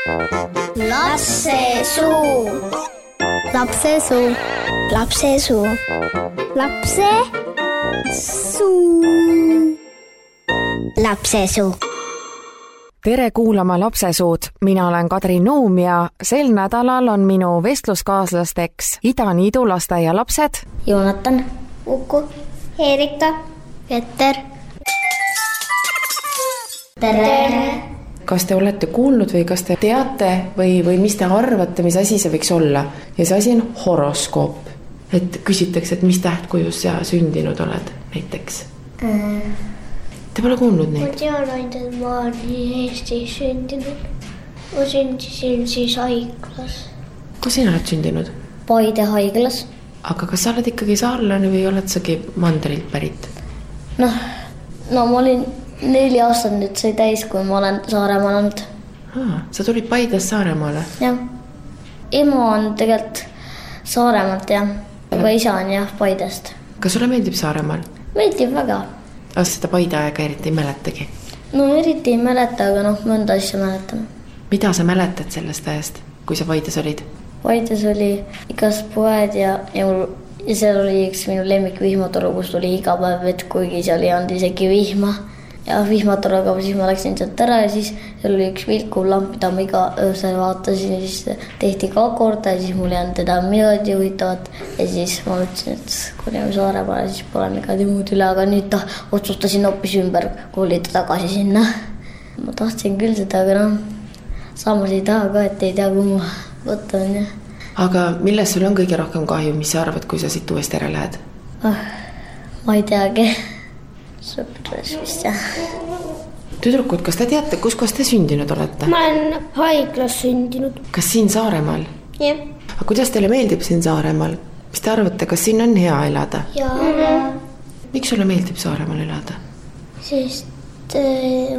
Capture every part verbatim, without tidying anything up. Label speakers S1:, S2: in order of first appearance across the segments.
S1: Lapsesuu. Lapsesuu. Lapsesuu. Lapsesuu. Lapsesuu.
S2: Tere kuulama Lapsesuud. Mina olen Kadri Nuum ja sel nädalal on minu vestluskaaslasteks Ida-Niidu lasteaia lapsed
S1: Joonatan, Uku, Erika, Peter. Tere!
S2: Kas te olete kuulnud või kas te teate või, või mis te arvate, mis asi see võiks olla? Ja see asi on horoskoop. Et küsitakse, et mis tähtkujus sa sündinud oled näiteks. Mm. Te pole kuulnud neid?
S3: Ma tean ainult, et ma olen Eestis sündinud. Ma sündisin siis haiglas.
S2: Kus sina oled sündinud?
S1: Paide haiglas.
S2: Aga kas sa oled ikkagi saarlane või oled sagi mandrilt pärit?
S1: Noh, no ma olin neli aastat nüüd sai täis, kui ma olen Saaremaal olnud.
S2: Aa, sa tulid Paidest Saaremaale?
S1: Jah. Ema on tegelikult Saaremaalt, jah. Aga isa on jah Paidest.
S2: Kas sulle meeldib Saaremaal?
S1: Meeldib väga.
S2: Aga seda Paide aega eriti ei mäletagi?
S1: No eriti ei mäleta, aga noh, mõnda asja mäletame.
S2: Mida sa mäletad sellest ajast, kui sa Paides olid?
S1: Paides oli igast poed ja, ja, mul, ja seal oli üks minu lemmik vihmatoru, kus tuli iga päev vett, kuigi seal ei olnud isegi vihma. Ja vihmatoruga siis ma läksin sealt ära ja siis seal oli üks vilkuv lamp, mida ma iga öösel vaatasin ja siis tehti ka korda ja siis mul ei olnud teda midagi juhitavat. Ja siis ma mõtlesin, et kui olime Saaremaale, siis pole midagi muud üle, aga nüüd ta otsustasin hoopis ümber koolida tagasi sinna. Ma tahtsin küll seda, aga noh, samas ei taha ka, et ei tea, kui ma võtan. Ja.
S2: Aga millest sul on kõige rohkem kahju, mis sa arvad, kui sa siit uuesti ära lähed?
S1: Oh, ma ei teagi. Sõpras vist jah.
S2: Tüdrukud, kas te teate, kus kohas te sündinud olete?
S3: Ma olen haiglas sündinud.
S2: Kas siin Saaremaal?
S3: Jah.
S2: Aga kuidas teile meeldib siin Saaremaal? Mis te arvate, kas siin on hea elada?
S3: Jaa. Mm-hmm.
S2: Miks sulle meeldib Saaremaal elada?
S3: Sest äh,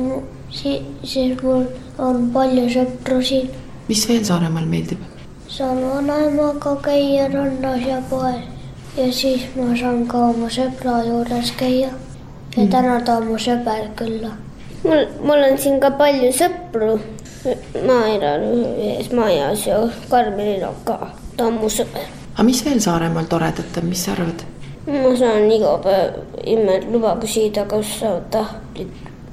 S3: siis mul on palju sõpru siin.
S2: Mis veel Saaremaal meeldib?
S3: Saan vanaemaga käia rannas ja poes. Ja siis ma saan ka oma sõbra juures käia. Ja tänada oma sõber külla. Mul, mul on siin ka palju sõpru. Ma elan ühes majas ja Karmelil on ka. Ta on mu sõber.
S2: Aga mis veel Saaremaal toredat on, mis sa arvad?
S3: Ma saan iga päev imed luba küsida, kus sa tahtid.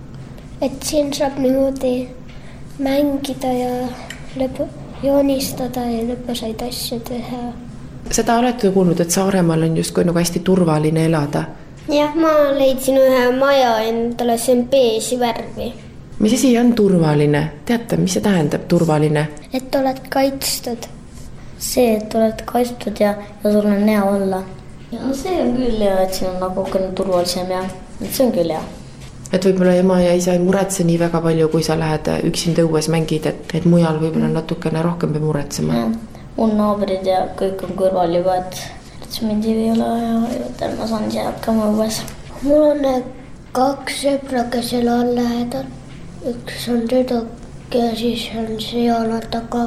S3: Et siin saab niimoodi mängida ja lõpu, joonistada ja lõpusaid asju teha.
S2: Seda olete kuulnud, et Saaremaal on just kui nagu hästi turvaline elada.
S3: Jah, ma leidsin ühe maja endale, see on beesi värvi.
S2: Mis asi on turvaline? Teate, mis see tähendab turvaline?
S3: Et oled kaitstud.
S1: See, et oled kaitstud ja, ja sul on hea olla. Ja see on küll hea, et siin on nagu turvalisem ja see on küll hea.
S2: Et võib-olla ema ja isa ei muretse nii väga palju, kui sa lähed üksinda õues mängid, et, et mujal võib-olla natukene rohkem peab muretsema.
S1: Ja, mun naabrid ja kõik on kõrval juba, et mind ei ole ja ma saan siia hakkama õues.
S3: Mul on kaks sõbra, kes elavad lähedal. Üks on tüdruk ja siis on see Joonata ka.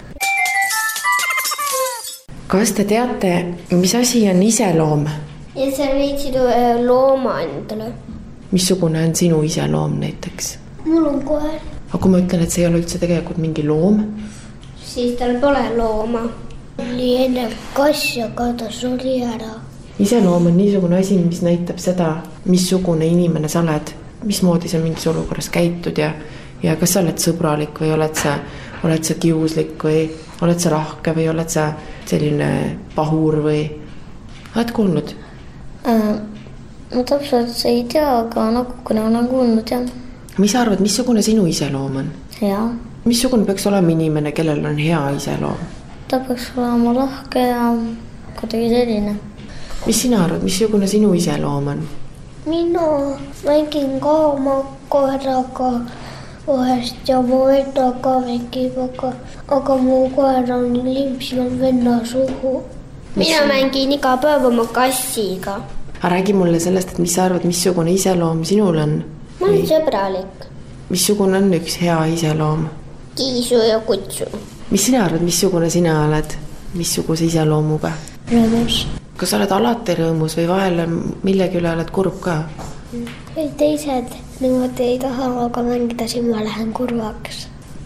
S2: Kas te teate, mis asi on iseloom?
S3: Ja sa leidsid looma endale.
S2: Missugune on sinu iseloom näiteks?
S3: Mul on koer.
S2: Aga kui ma ütlen, et see ei ole üldse tegelikult mingi loom?
S3: Siis tal pole looma. Oli enne kass ja ka ta suri ära.
S2: Iseloom on niisugune asi, mis näitab seda, missugune inimene sa oled, mismoodi sa mingis olukorras käitud ja, ja kas sa oled sõbralik või oled sa, oled sa kiuslik või oled sa rahke või oled sa selline pahur või oled kuulnud?
S1: Äh, ma täpselt ei tea, aga natukene olen kuulnud jah.
S2: Mis sa arvad, missugune sinu iseloom on?
S1: Hea.
S2: Missugune peaks olema inimene, kellel on hea iseloom?
S1: Ta peaks olema lahke ja kuidagi selline.
S2: Mis sina arvad, missugune sinu iseloom on?
S3: Mina mängin ka oma koeraga vahest ja mu venna ka mängib, aga, aga mu koer on limpsil on venna suhu. Mina mängin iga päev oma kassiga.
S2: Räägi mulle sellest, et mis sa arvad, missugune iseloom sinul on?
S3: Ma olen sõbralik.
S2: Missugune on üks hea iseloom?
S3: Kiisu ja kutsu.
S2: Mis sina arvad, missugune sina oled? Missuguse iseloomuga?
S1: Rõõmus.
S2: Kas sa oled alati rõõmus või vahel millegi üle oled kurb ka?
S3: Teised niimoodi ei taha aga mängida, siis ma lähen kurvaks.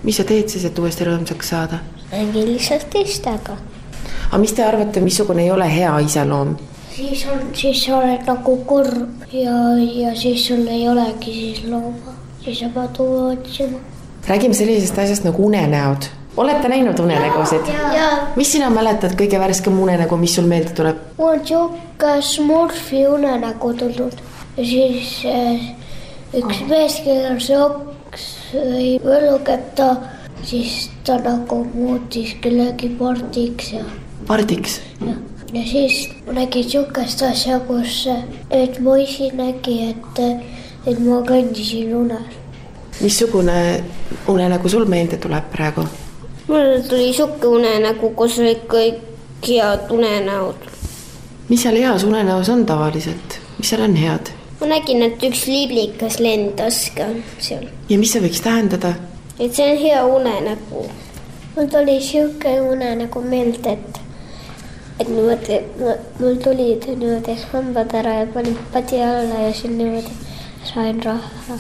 S2: mis sa teed siis, et uuesti rõõmsaks saada?
S3: Räägi lihtsalt teistega.
S2: Aga mis te arvate, missugune ei ole hea iseloom?
S3: Siis, on, siis sa oled nagu kurb ja, ja siis sul ei olegi siis looma. Siis sa pead uue otsima.
S2: Räägime sellisest asjast nagu unenäod. Olete näinud unenägusid? Mis sina mäletad kõige värskem unenägu, mis sul meelde tuleb?
S3: Mul on siuke Smurfi unenägu tulnud. Ja siis äh, üks oh. mees, kellel see oks või võlugeb ta, siis ta nagu muutis kellegi pardiks. Ja...
S2: Pardiks?
S3: Ja, ja siis nägi siukest asja, kus et mu isi nägi, et, et ma kõndisin unes.
S2: Missugune unenägu sul meelde tuleb praegu?
S3: Mul tuli siuke unenägu, kus oli kõik head unenäod.
S2: Mis seal heas unenäos on tavaliselt? Mis seal on head?
S3: Ma nägin, et üks liblikas lendas ka seal.
S2: Ja mis see võiks tähendada?
S3: Et see on hea unenägu. Mul tuli siuke unenägu meelde, et, et niimoodi, mul tulid niimoodi hambad ära ja panin padi alla ja siin niimoodi sain raha.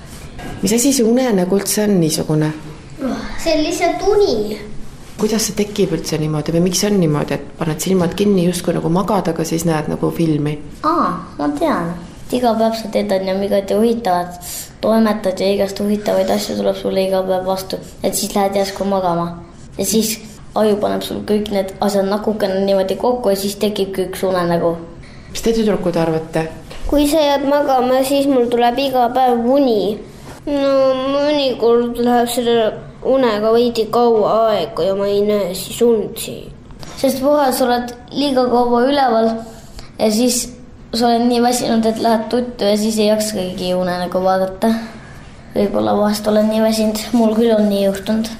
S2: Mis asi see unenägu üldse on niisugune?
S3: See on lihtsalt uni.
S2: Kuidas see tekib üldse niimoodi või miks see on niimoodi, et paned silmad kinni justkui nagu magad, aga siis näed nagu filmi?
S1: Aa, ma tean. Iga päev sa teed on ja igati huvitavad toimetad ja igast huvitavaid asju tuleb sulle iga päev vastu. Et siis lähed järsku magama. Ja siis aju paneb sul kõik need asjad nakukene niimoodi kokku ja siis tekibki üks unenägu.
S2: Mis te tüdrukud arvate?
S3: Kui sa jääd magama, siis mul tuleb iga päev uni. No mõnikord läheb selle unega veidi kaua aega ja ma ei näe siis und siin.
S1: Sest vahel sa oled liiga kaua üleval ja siis sa oled nii väsinud, et lähed tuttu ja siis ei jakskagi unenägu vaadata. Võib-olla vahest olen nii väsinud, mul küll on nii juhtunud.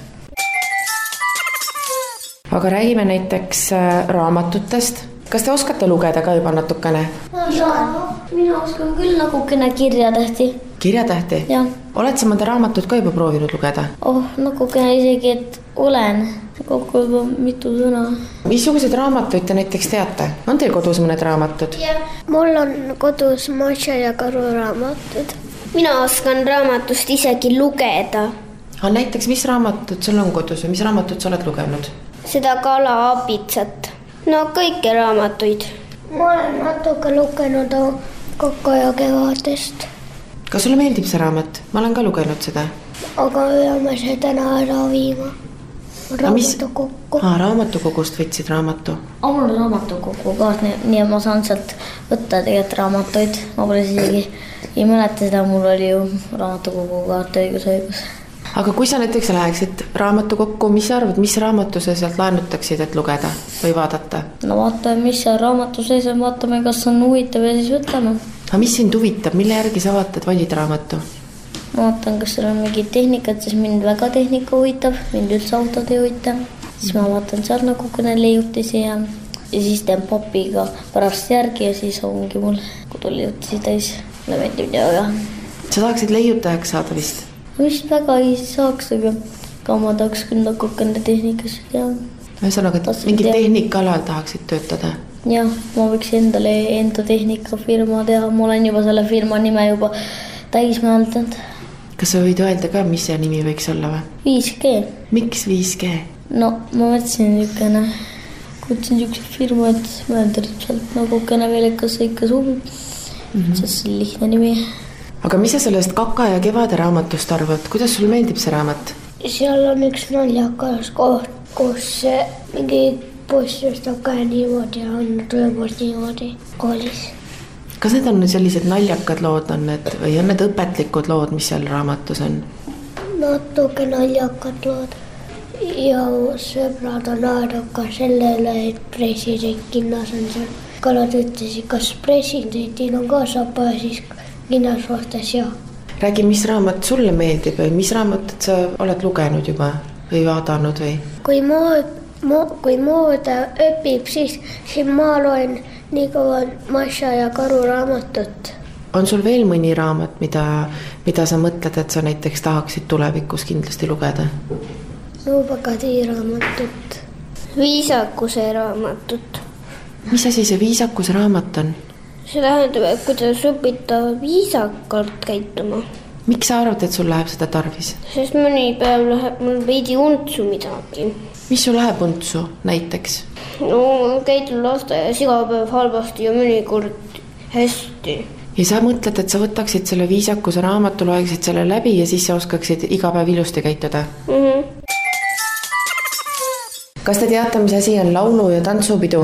S2: Aga räägime näiteks raamatutest. Kas te oskate lugeda ka juba natukene?
S1: Jaa, mina oskan küll nagukene kirjatähti.
S2: Kirjatähti?
S1: Jah.
S2: Oled sa mõnda raamatut ka juba proovinud lugeda?
S1: Oh, nagukene isegi, et olen kokku juba mitu sõna.
S2: Missuguseid raamatuid te näiteks teate? On teil kodus mõned raamatud?
S3: Jah, mul on kodus Masha ja Karu raamatud. Mina oskan raamatust isegi lugeda.
S2: Aga näiteks, mis raamatud sul on kodus või mis raamatut sa oled lugenud?
S3: Seda Kala Abitsat. No kõiki raamatuid. Ma olen natuke lugenud Koko ja kevadest.
S2: Kas sulle meeldib see raamat? Ma olen ka lugenud seda.
S3: Aga peame see täna ära viima. Raamatukokku.
S2: Aa, raamatukogust võtsid raamatu.
S1: Mul on raamatukokku kaart, nii et ma saan sealt võtta tegelikult raamatuid. Ma pole isegi ei mäleta seda, mul oli ju raamatukokku kaart õigus õigus.
S2: Aga kui sa näiteks läheksid raamatukokku, mis sa arvad, mis raamatu sa sealt laenutaksid, et lugeda või vaadata?
S1: No vaatame, mis seal raamatu sees on, vaatame, kas on huvitav ja siis võtame.
S2: Aga mis sind huvitab, mille järgi sa vaatad, valid raamatu?
S1: Ma vaatan, kas seal on mingi tehnikat, siis mind väga tehnika huvitab, mind üldse autod ei huvitab. Siis ma vaatan seal nagu kõne leiutisi ja, ja siis teen papiga pärast järgi ja siis ongi mul koduleiutisi täis. Mulle meeldib väga.
S2: Sa tahaksid leiutajaks saada vist?
S1: Vist väga ei saaks, aga ka ma tahaks küll nakukene tehnikas ja...
S2: Ühesõnaga, mingi tehnikalal tahaksid töötada?
S1: Jah, ma võiks endale enda tehnikafirma teha. Ma olen juba selle firma nime juba täis mõeldanud.
S2: Kas sa võid öelda ka, mis see nimi võiks olla või?
S1: viis G.
S2: Miks viis G?
S1: No, ma mõtlesin niisugune, kutsin niisuguse firma, et mõelda sealt nakukene veel, kas see ikka sobib. Mm-hmm. Sest see on lihtne nimi.
S2: Aga mis sa sellest Kaka ja kevade raamatust arvad? Kuidas sul meeldib see raamat?
S3: Seal on üks naljakas koht, kus mingi poiss tõstab käe niimoodi ja on rõõmus niimoodi koolis.
S2: Kas need on sellised naljakad lood on need, või on need õpetlikud lood, mis seal raamatus on?
S3: Natuke naljakad lood. Ja sõbrad on naernud ka sellele, et president kinnas on seal. Kalad ütlesid, kas presidentil on ka sapa ja siis kinnas vastas ja.
S2: Räägi, mis raamat sulle meeldib või mis raamatud sa oled lugenud juba või vaadanud või?
S3: Kui mood, mo, kui mood õpib, siis, siis ma loen nii kaua Masha ja Karu raamatut.
S2: On sul veel mõni raamat, mida, mida sa mõtled, et sa näiteks tahaksid tulevikus kindlasti lugeda?
S3: Nuubakadi raamatut. Viisakuse raamatut.
S2: Mis asi see viisakuse raamat on?
S3: See tähendab, et kuidas õpita viisakalt käituma.
S2: Miks sa arvad, et sul läheb seda tarvis?
S3: Sest mõni päev läheb mul veidi untsu midagi.
S2: Mis sul läheb untsu näiteks?
S3: No käid lasteaias iga päev halvasti ja mõnikord hästi.
S2: Ja sa mõtled, et sa võtaksid selle viisakuse raamatu, loeksid selle läbi ja siis sa oskaksid iga päev ilusti käituda?
S3: Mm-hmm.
S2: Kas te teate, mis asi on laulu- ja tantsupidu?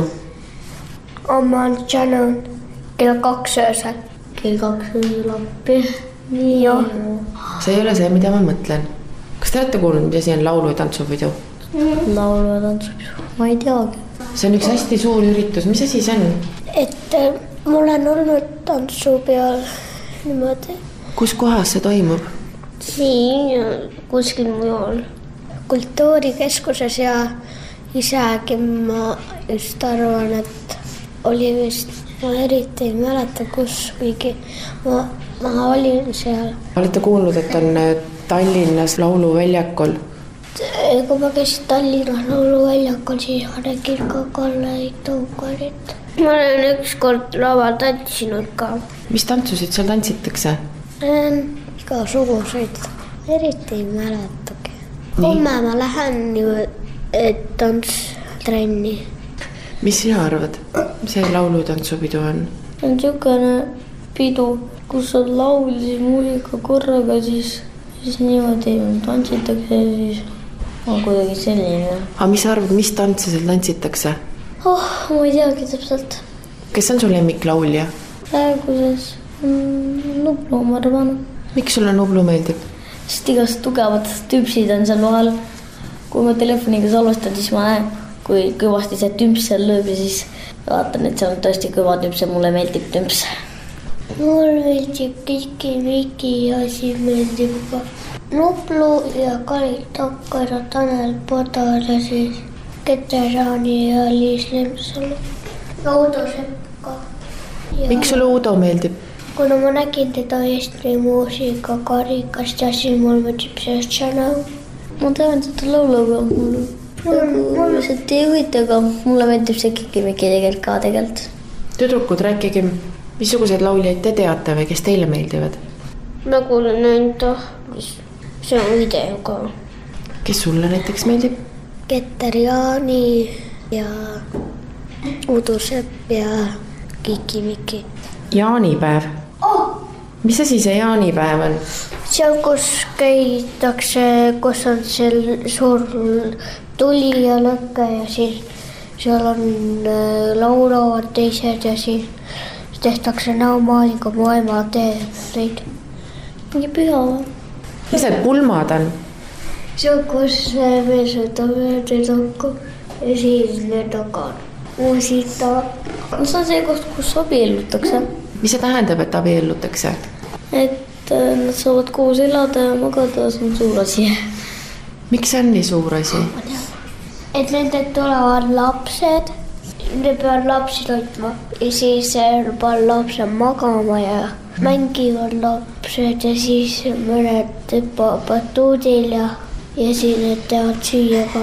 S3: Oma Janon kell kaks öösel.
S1: Kell kaks öösel appi. Nii
S3: Joo.
S2: See ei ole see, mida ma mõtlen. Kas te olete kuulnud, mis asi on laulu- ja tantsupidu?
S1: Mm-hmm. Laulu- ja tantsupidu. Ma ei teagi.
S2: See on üks hästi suur üritus. Mis asi see on?
S3: Et ma olen olnud tantsu peal niimoodi.
S2: Kus kohas see toimub?
S3: Siin ja kuskil mujal. Kultuurikeskuses ja isegi ma just arvan, et oli vist, ma eriti ei mäleta, kus, kuigi ma, ma olin seal.
S2: Olete kuulnud, et on Tallinnas lauluväljakul?
S3: Kui ma käisin Tallinnas lauluväljakul, siis ma nägin ka Kalle Tõukarit. Ma olen üks kord laval tantsinud ka.
S2: Mis tantsusid seal tantsitakse?
S3: Igasuguseid, eriti ei mäletagi. Homme ma lähen ju tantstrenni.
S2: Mis sina arvad? Mis see laulu- ja tantsupidu on?
S1: On niisugune pidu, kus on laul, siis muusika korraga, siis, siis niimoodi tantsitakse ja siis on kuidagi selline.
S2: Aga mis sa arvad, mis tantse seal tantsitakse?
S1: Oh, ma ei teagi täpselt.
S2: Kes on su lemmiklaulja?
S1: Praeguses mm, Nublu, ma arvan.
S2: Miks sulle Nublu meeldib?
S1: Sest igast tugevad tüpsid on seal vahel. Kui ma telefoniga salvestan, siis ma näen, kui kõvasti see tümps seal lööb ja siis vaatan, et see on tõesti kõva tümps ja mulle meeldib tümps.
S3: Mul meeldib Kiki, Miki ja siis meeldib ka Nublu ja Kari Takkar ja Tanel Padar ja siis Kete Raani ja Liis Lemsalu. Ja Udo Sepp ka. Ja
S2: miks sulle Udo meeldib?
S3: Kuna ma nägin teda Eesti muusika karikast ja siis mul meeldib see Chanel.
S1: Ma tean seda lauluga, mul lihtsalt ei huvita, aga mulle meeldib see Kiki-Miki tegelikult ka tegelikult.
S2: Tüdrukud, rääkige, missuguseid lauljaid te teate või kes teile meeldivad?
S3: Ma kuulen enda, see on video ka.
S2: Kes sulle näiteks meeldib?
S3: Keter Jaani ja Udo Sepp ja Kiki-Miki.
S2: Jaanipäev.
S3: Oh!
S2: Mis asi see jaanipäev on?
S3: Seal, kus käidakse, kus on seal suur tuli ja lõkke ja siis seal on laulavad teised ja siis tehtakse näomaaliga mu ema teeb.
S1: Mingi püha või?
S2: Mis need pulmad on?
S3: See on, kus mees võtab mööda tokku ja siis need taga muusita.
S1: See on see koht, kus abiellutakse.
S2: Mis see tähendab, et abiellutakse?
S1: Et nad saavad koos elada ja magada, see on suur asi.
S2: Miks see on nii suur asi?
S3: Et nende tulevad lapsed, nende peavad lapsi toitma ja siis peavad lapsed magama ja mängivad lapsed ja siis mõned tõppavad tuudil ja, ja siis need teevad süüa ka.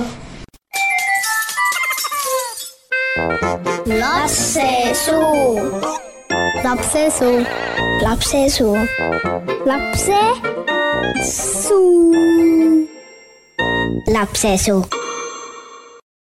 S4: Lapse suu. Lapse suu. Lapse suu. Lapse suu. Lapse suu.